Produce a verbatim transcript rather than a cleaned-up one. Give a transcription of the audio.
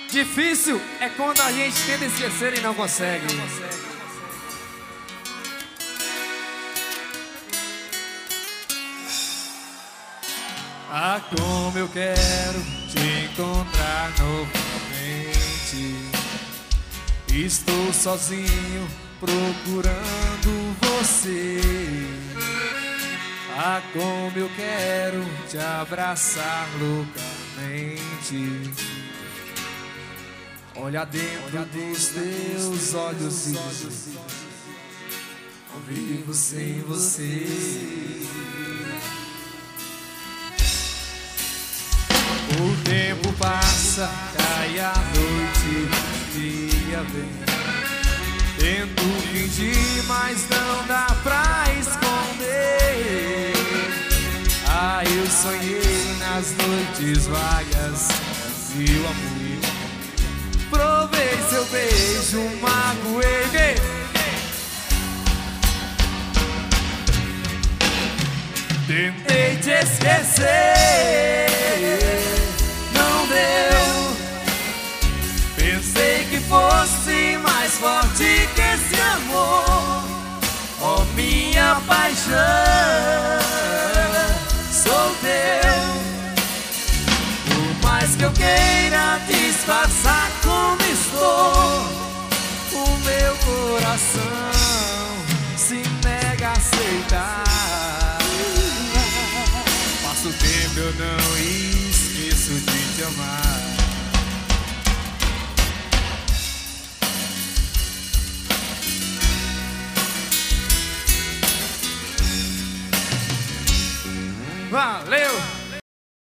Difícil é quando a gente tenta esquecer e não consegue. Ah, como eu quero te encontrar novamente. Estou sozinho procurando você. Ah, como eu quero te abraçar loucamente. Olha dentro, Olha dos teus olhos e dizer: eu vivo sem você. O tempo passa, cai a noite, o dia vem. Tento fingir, mas não dá pra esconder. Ah, eu sonhei nas noites vagas, viu amor. Provei seu beijo, magoei. Tentei te esquecer, não deu. Pensei que fosse mais forte que esse amor. Oh, minha paixão, sou teu. Por mais que eu queira disfarçar como estou, o meu coração se nega a aceitar. Passo o tempo, eu não esqueço de te amar.